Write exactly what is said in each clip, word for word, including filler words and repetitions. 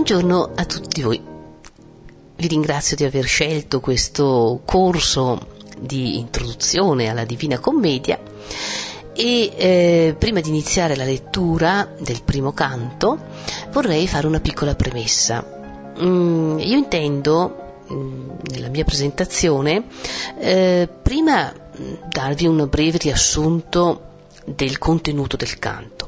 Buongiorno a tutti voi. Vi ringrazio di aver scelto questo corso di introduzione alla Divina Commedia e eh, prima di iniziare la lettura del primo canto vorrei fare una piccola premessa. Mm, io intendo mm, nella mia presentazione eh, prima darvi un breve riassunto del contenuto del canto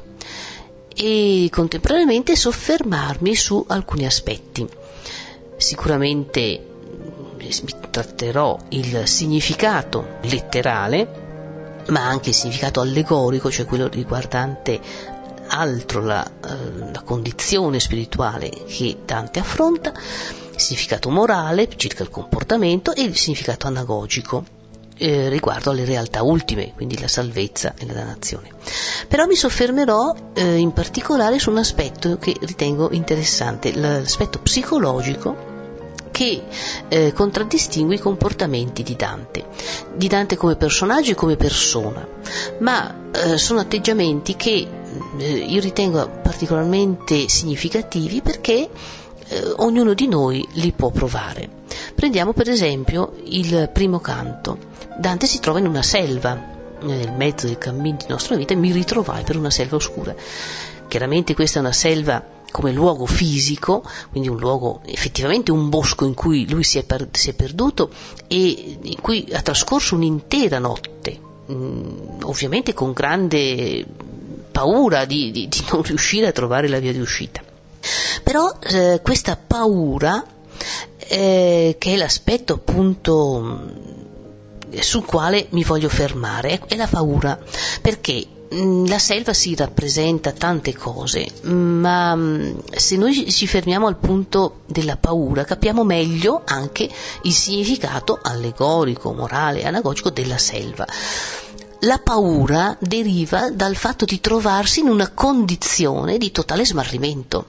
e contemporaneamente soffermarmi su alcuni aspetti. Sicuramente mi tratterò il significato letterale, ma anche il significato allegorico, cioè quello riguardante altro la, la condizione spirituale che Dante affronta, il significato morale circa il comportamento e il significato anagogico eh, riguardo alle realtà ultime, quindi la salvezza e la dannazione. Però mi soffermerò eh, in particolare su un aspetto che ritengo interessante, l'aspetto psicologico che eh, contraddistingue i comportamenti di Dante, di Dante come personaggio e come persona, ma eh, sono atteggiamenti che eh, io ritengo particolarmente significativi perché eh, ognuno di noi li può provare. Prendiamo per esempio il primo canto. Dante si trova in una selva, nel mezzo del cammino di nostra vita, e mi ritrovai per una selva oscura. Chiaramente questa è una selva come luogo fisico, quindi un luogo, effettivamente un bosco in cui lui si è, per, si è perduto e in cui ha trascorso un'intera notte, mh, ovviamente con grande paura di, di, di non riuscire a trovare la via di uscita. Però eh, questa paura, eh, che è l'aspetto appunto sul quale mi voglio fermare, è la paura, perché la selva si rappresenta tante cose, ma se noi ci fermiamo al punto della paura capiamo meglio anche il significato allegorico, morale, anagogico della selva. La paura deriva dal fatto di trovarsi in una condizione di totale smarrimento.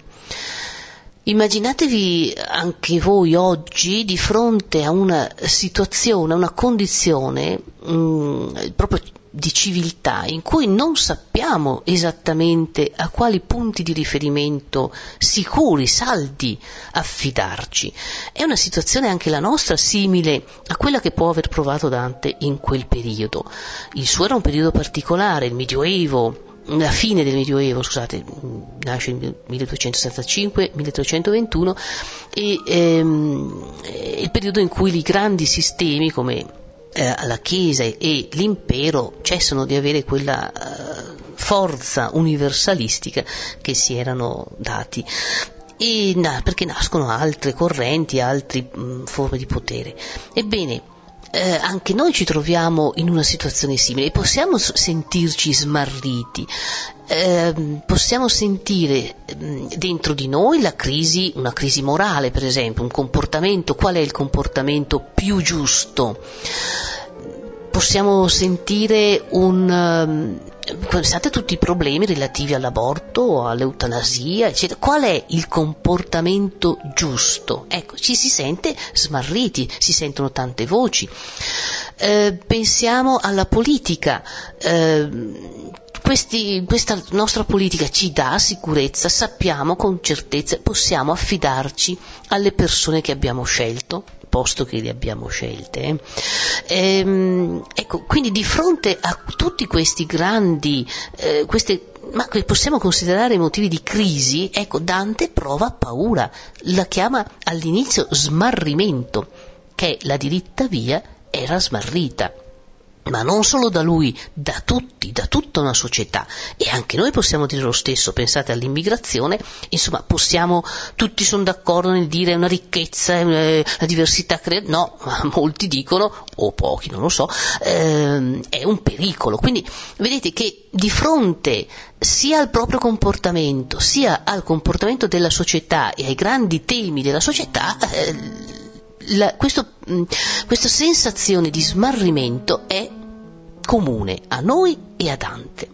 Immaginatevi anche voi oggi di fronte a una situazione, a una condizione mh, proprio di civiltà in cui non sappiamo esattamente a quali punti di riferimento sicuri, saldi affidarci. È una situazione anche la nostra simile a quella che può aver provato Dante in quel periodo. Il suo era un periodo particolare, il Medioevo, la fine del Medioevo, scusate, nasce nel milleduecentosessantacinque milletrecentoventuno e ehm, è il periodo in cui i grandi sistemi come eh, la Chiesa e l'impero cessano di avere quella eh, forza universalistica che si erano dati, e na, perché nascono altre correnti, altre mh, forme di potere. Ebbene, Eh, anche noi ci troviamo in una situazione simile e possiamo sentirci smarriti, eh, possiamo sentire eh, dentro di noi la crisi, una crisi morale per esempio, un comportamento, qual è il comportamento più giusto? Possiamo sentire un... pensate a tutti i problemi relativi all'aborto, all'eutanasia, eccetera. Qual è il comportamento giusto? Ecco, ci si sente smarriti, si sentono tante voci. Eh, pensiamo alla politica. Eh, questi, questa nostra politica ci dà sicurezza, sappiamo con certezza, possiamo affidarci alle persone che abbiamo scelto, posto che le abbiamo scelte. Eh. Ehm, ecco, quindi di fronte a tutti questi grandi, eh, queste, ma che possiamo considerare motivi di crisi, ecco, Dante prova paura, la chiama all'inizio smarrimento, che la diritta via era smarrita. Ma non solo da lui, da tutti, da tutta una società, e anche noi possiamo dire lo stesso. Pensate all'immigrazione, insomma, possiamo, tutti sono d'accordo nel dire una ricchezza, eh, la diversità crea, no, ma molti dicono, o pochi, non lo so, eh, è un pericolo. Quindi vedete che di fronte sia al proprio comportamento, sia al comportamento della società e ai grandi temi della società, eh, La, questo, questa sensazione di smarrimento è comune a noi e a Dante.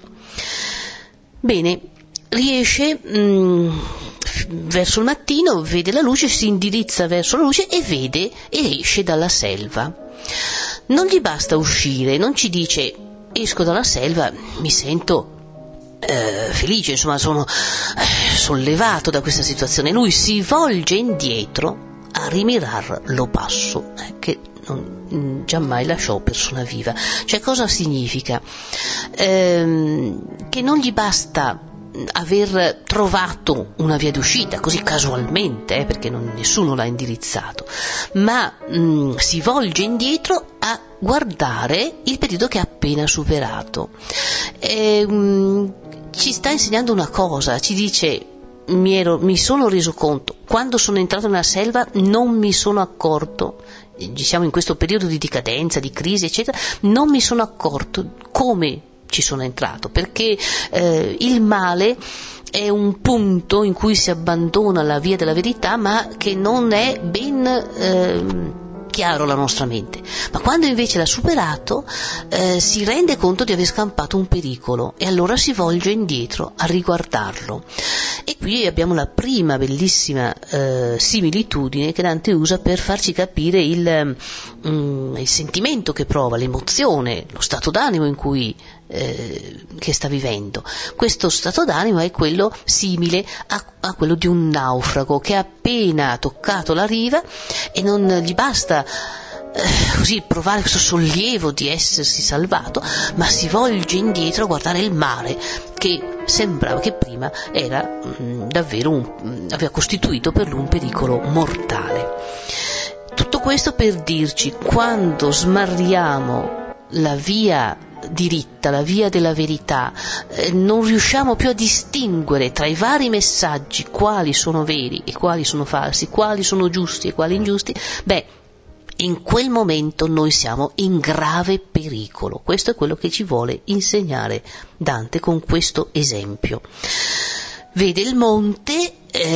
Bene, riesce mh, verso il mattino, vede la luce, si indirizza verso la luce e vede e esce dalla selva. Non gli basta uscire, non ci dice esco dalla selva, mi sento eh, felice, insomma sono, eh, sollevato da questa situazione, lui si volge indietro a rimirar lo passo, eh, che non, giammai lasciò persona viva. Cioè, cosa significa? Ehm, che non gli basta aver trovato una via d'uscita così casualmente, eh, perché non, nessuno l'ha indirizzato, ma mh, si volge indietro a guardare il periodo che ha appena superato. E, mh, ci sta insegnando una cosa, ci dice: mi, ero, mi sono reso conto, quando sono entrato nella selva non mi sono accorto, siamo in questo periodo di decadenza, di crisi eccetera, non mi sono accorto come ci sono entrato, perché eh, il male è un punto in cui si abbandona la via della verità, ma che non è ben eh, chiaro alla nostra mente. Ma quando invece l'ha superato, eh, si rende conto di aver scampato un pericolo e allora si volge indietro a riguardarlo. E qui abbiamo la prima bellissima eh, similitudine che Dante usa per farci capire il, mm, il sentimento che prova, l'emozione, lo stato d'animo in cui eh, che sta vivendo. Questo stato d'animo è quello simile a, a quello di un naufrago che ha appena toccato la riva e non gli basta eh, così provare questo sollievo di essersi salvato, ma si volge indietro a guardare il mare che sembrava che prima era mh, davvero un, mh, aveva costituito per lui un pericolo mortale. Tutto questo per dirci: quando smarriamo la via diritta, la via della verità, eh, non riusciamo più a distinguere tra i vari messaggi quali sono veri e quali sono falsi, quali sono giusti e quali ingiusti, beh, in quel momento noi siamo in grave pericolo. Questo è quello che ci vuole insegnare Dante con questo esempio. Vede il monte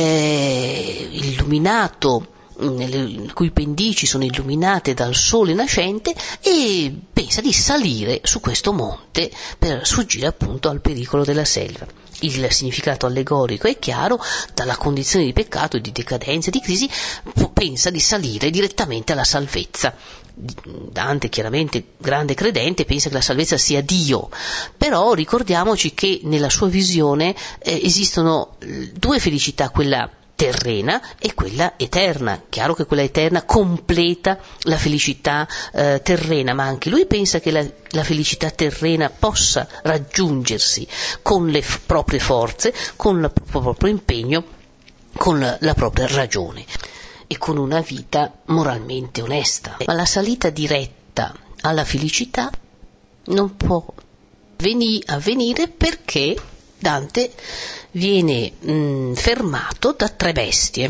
eh, illuminato, le cui pendici sono illuminate dal sole nascente, e pensa di salire su questo monte per sfuggire appunto al pericolo della selva. Il significato allegorico è chiaro: dalla condizione di peccato, di decadenza, di crisi, pensa di salire direttamente alla salvezza. Dante, chiaramente grande credente, pensa che la salvezza sia Dio, però ricordiamoci che nella sua visione eh, esistono due felicità, quella terrena e quella eterna. Chiaro che quella eterna completa la felicità eh, terrena, ma anche lui pensa che la, la felicità terrena possa raggiungersi con le f- proprie forze, con il proprio impegno, con la, la propria ragione e con una vita moralmente onesta. Ma la salita diretta alla felicità non può veni- avvenire perché Dante viene mh, fermato da tre bestie: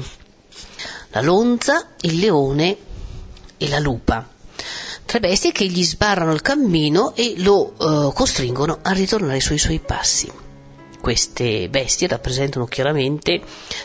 la lonza, il leone e la lupa. Tre bestie che gli sbarrano il cammino e lo uh, costringono a ritornare sui suoi passi. Queste bestie rappresentano chiaramente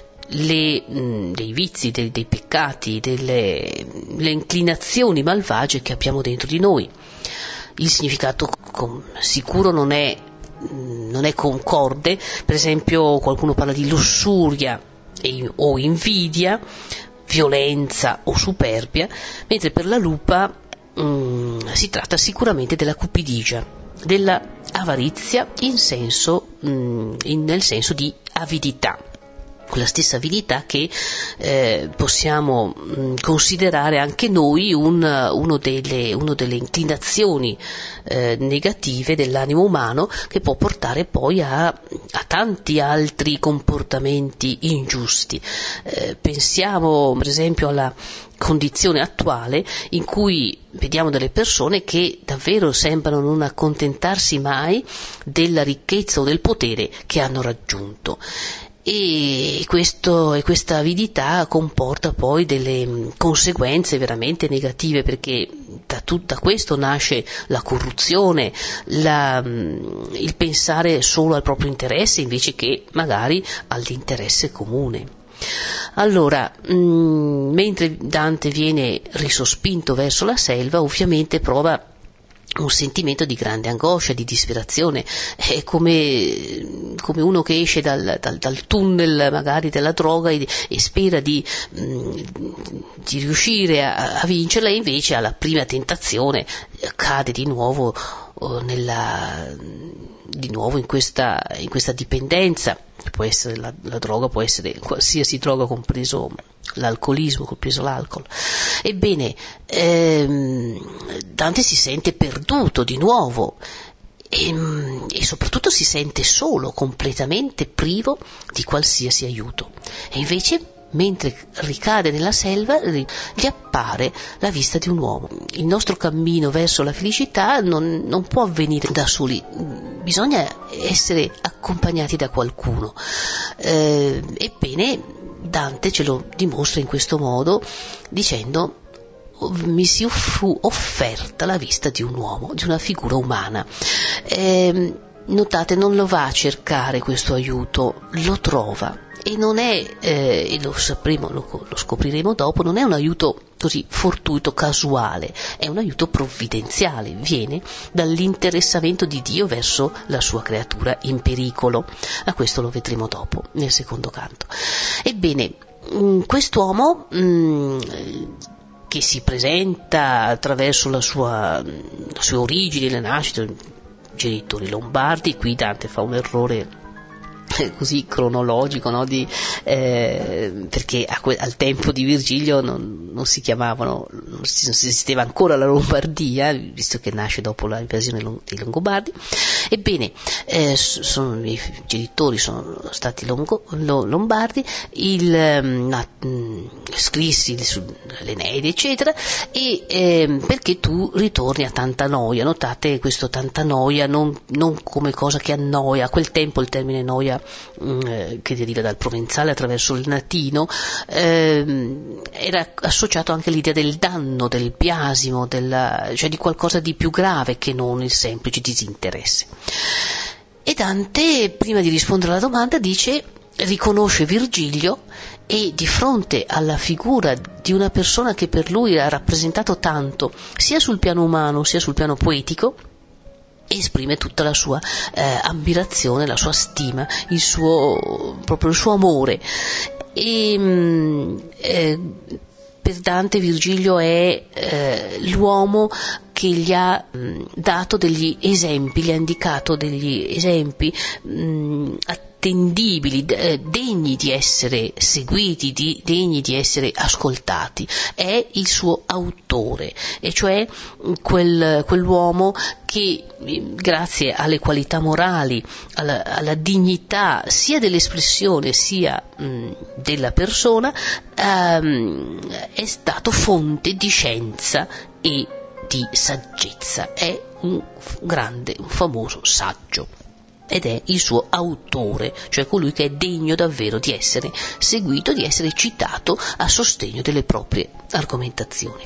le, mh, dei vizi, dei, dei peccati, delle le inclinazioni malvagie che abbiamo dentro di noi. Il significato com- sicuro non è non è concorde. Per esempio, qualcuno parla di lussuria e, o invidia, violenza o superbia, mentre per la lupa mh, si tratta sicuramente della cupidigia, della avarizia in senso, mh, in, nel senso di avidità, quella stessa avidità che eh, possiamo mh, considerare anche noi un, uno, delle, uno delle inclinazioni eh, negative dell'animo umano, che può portare poi a, a tanti altri comportamenti ingiusti. Eh, pensiamo per esempio alla condizione attuale in cui vediamo delle persone che davvero sembrano non accontentarsi mai della ricchezza o del potere che hanno raggiunto. E, questo, e questa avidità comporta poi delle conseguenze veramente negative, perché da tutto questo nasce la corruzione, la, il pensare solo al proprio interesse invece che magari all'interesse comune. Allora, mh, mentre Dante viene risospinto verso la selva, ovviamente prova un sentimento di grande angoscia, di disperazione. È come, come uno che esce dal, dal, dal tunnel magari della droga e, e spera di, mh, di riuscire a, a vincerla, e invece alla prima tentazione cade di nuovo oh, nella, di nuovo in questa, in questa dipendenza, che può essere la, la droga, può essere qualsiasi droga, compreso l'alcolismo, compreso l'alcol. Ebbene, ehm, Dante si sente perduto di nuovo e, e soprattutto si sente solo, completamente privo di qualsiasi aiuto. E invece, mentre ricade nella selva, gli appare la vista di un uomo. Il nostro cammino verso la felicità non, non può avvenire da soli, bisogna essere accompagnati da qualcuno. Eh, ebbene, Dante ce lo dimostra in questo modo, dicendo: mi si fu offerta la vista di un uomo, di una figura umana. Eh, notate, non lo va a cercare questo aiuto, lo trova. E non è, eh, e lo sapremo, lo, lo scopriremo dopo, non è un aiuto così fortuito, casuale, è un aiuto provvidenziale, viene dall'interessamento di Dio verso la sua creatura in pericolo. Ma questo lo vedremo dopo, nel secondo canto. Ebbene, mh, quest'uomo, mh, che si presenta attraverso la sua, la sua origine, la nascita, genitori lombardi, qui Dante fa un errore così cronologico, no? Di, eh, perché a que- al tempo di Virgilio non, non si chiamavano, non, si, non esisteva ancora la Lombardia, visto che nasce dopo la invasione long- dei Longobardi. Ebbene, eh, sono, i genitori sono stati longo- lo- lombardi, il, um, uh, scrissi l'Eneide eccetera, e eh, perché tu ritorni a tanta noia. Notate questo tanta noia non, non come cosa che annoia. A quel tempo il termine noia, che deriva dal provenzale attraverso il latino, ehm, era associato anche all'idea del danno, del biasimo, della, cioè di qualcosa di più grave che non il semplice disinteresse. E Dante, prima di rispondere alla domanda, dice, riconosce Virgilio, e di fronte alla figura di una persona che per lui ha rappresentato tanto, sia sul piano umano sia sul piano poetico, esprime tutta la sua eh, ammirazione, la sua stima, il suo, proprio il suo amore. E, mh, eh, per Dante Virgilio è eh, l'uomo che gli ha mh, dato degli esempi, gli ha indicato degli esempi mh, attendibili, eh, degni di essere seguiti, di, degni di essere ascoltati. È il suo autore, e cioè quel, quell'uomo che, grazie alle qualità morali, alla, alla dignità sia dell'espressione sia mh, della persona, ehm, è stato fonte di scienza e di saggezza. È un grande, un famoso saggio, ed è il suo autore, cioè colui che è degno davvero di essere seguito, di essere citato a sostegno delle proprie argomentazioni.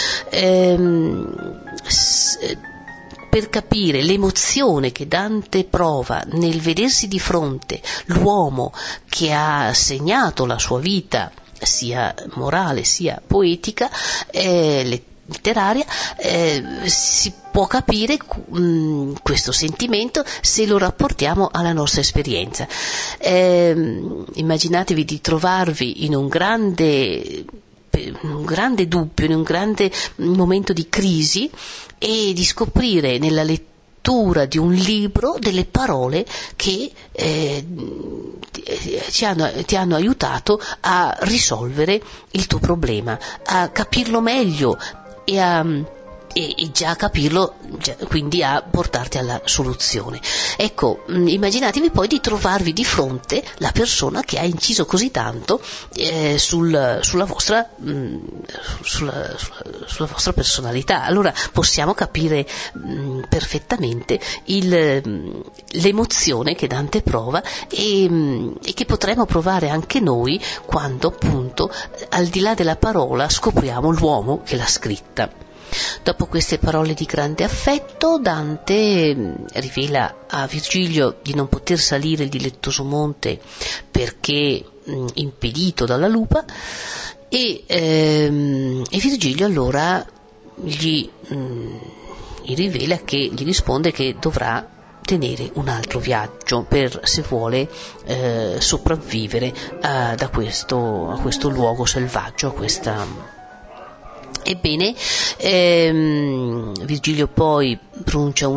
Ehm, s- per capire l'emozione che Dante prova nel vedersi di fronte l'uomo che ha segnato la sua vita, sia morale sia poetica, eh, letteraria, eh, si può capire mh, questo sentimento se lo rapportiamo alla nostra esperienza. Eh, immaginatevi di trovarvi in un grande un grande dubbio, in un grande momento di crisi, e di scoprire nella lettura di un libro delle parole che eh, ti, hanno, ti hanno aiutato a risolvere il tuo problema, a capirlo meglio e a E, e già capirlo, già, quindi a portarti alla soluzione. Ecco, mh, immaginatevi poi di trovarvi di fronte la persona che ha inciso così tanto eh, sul, sulla, vostra, mh, sulla, sulla, sulla vostra personalità. Allora possiamo capire mh, perfettamente il, mh, l'emozione che Dante prova e, mh, e che potremo provare anche noi quando, appunto, al di là della parola scopriamo l'uomo che l'ha scritta. Dopo queste parole di grande affetto, Dante rivela a Virgilio di non poter salire il dilettoso monte perché mh, impedito dalla lupa, e, ehm, e Virgilio allora gli, mh, gli rivela che, gli risponde che dovrà tenere un altro viaggio per, se vuole eh, sopravvivere a, da questo, a questo luogo selvaggio, a questa. Ebbene, ehm, Virgilio poi pronuncia una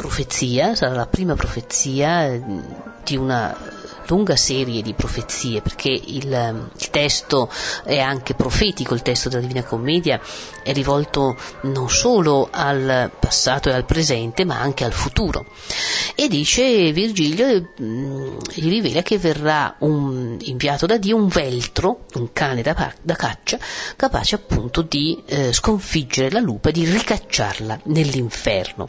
profezia, sarà la prima profezia di una lunga serie di profezie, perché il, il testo è anche profetico, il testo della Divina Commedia è rivolto non solo al passato e al presente, ma anche al futuro. E dice Virgilio, gli rivela che verrà un, inviato da Dio un veltro, un cane da, da caccia, capace appunto di eh, sconfiggere la lupa e di ricacciarla nell'inferno.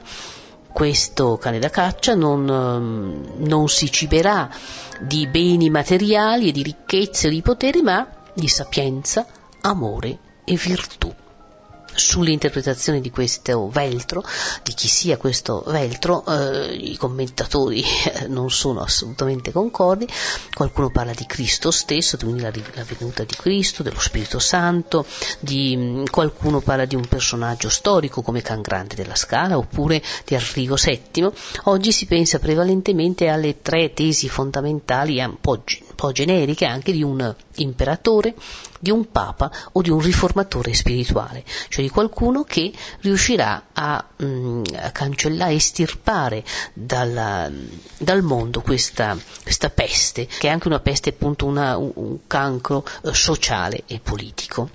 Questo cane da caccia non, non si ciberà di beni materiali e di ricchezze o di poteri, ma di sapienza, amore e virtù. Sull'interpretazione di questo veltro, di chi sia questo veltro, eh, i commentatori non sono assolutamente concordi. Qualcuno parla di Cristo stesso, quindi la, la venuta di Cristo, dello Spirito Santo, di, qualcuno parla di un personaggio storico come Can Grande della Scala oppure di Arrigo settimo. Oggi si pensa prevalentemente alle tre tesi fondamentali, un po', un po' generiche, anche di un imperatore, di un papa o di un riformatore spirituale, cioè di qualcuno che riuscirà a, mh, a cancellare, estirpare dalla, dal mondo questa, questa peste, che è anche una peste, appunto una, un, un cancro eh, sociale e politico.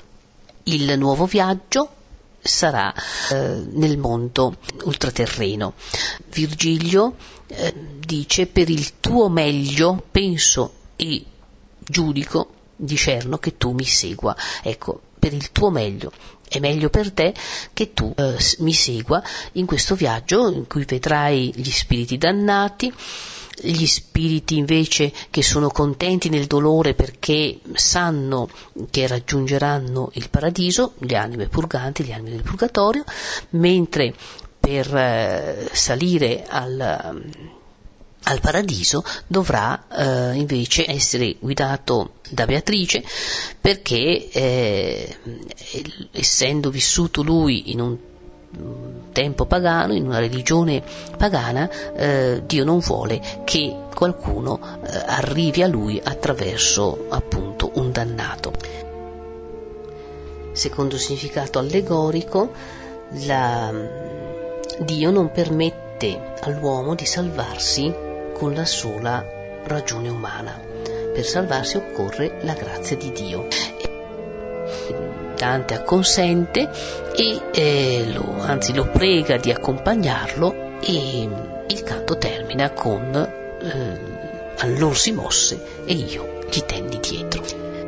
Il nuovo viaggio sarà eh, nel mondo ultraterreno. Virgilio eh, dice: per il tuo meglio penso e giudico, discerno che tu mi segua. Ecco, per il tuo meglio, è meglio per te che tu eh, mi segua in questo viaggio in cui vedrai gli spiriti dannati, gli spiriti invece che sono contenti nel dolore perché sanno che raggiungeranno il paradiso, le anime purganti, le anime del purgatorio, mentre per eh, salire al al paradiso dovrà eh, invece essere guidato da Beatrice, perché eh, essendo vissuto lui in un tempo pagano, in una religione pagana, eh, Dio non vuole che qualcuno eh, arrivi a lui attraverso appunto un dannato. Secondo il significato allegorico, la, Dio non permette all'uomo di salvarsi con la sola ragione umana. Per salvarsi occorre la grazia di Dio. Dante acconsente e eh, lo, anzi lo prega di accompagnarlo, e il canto termina con eh, allor si mosse e io gli tenni dietro.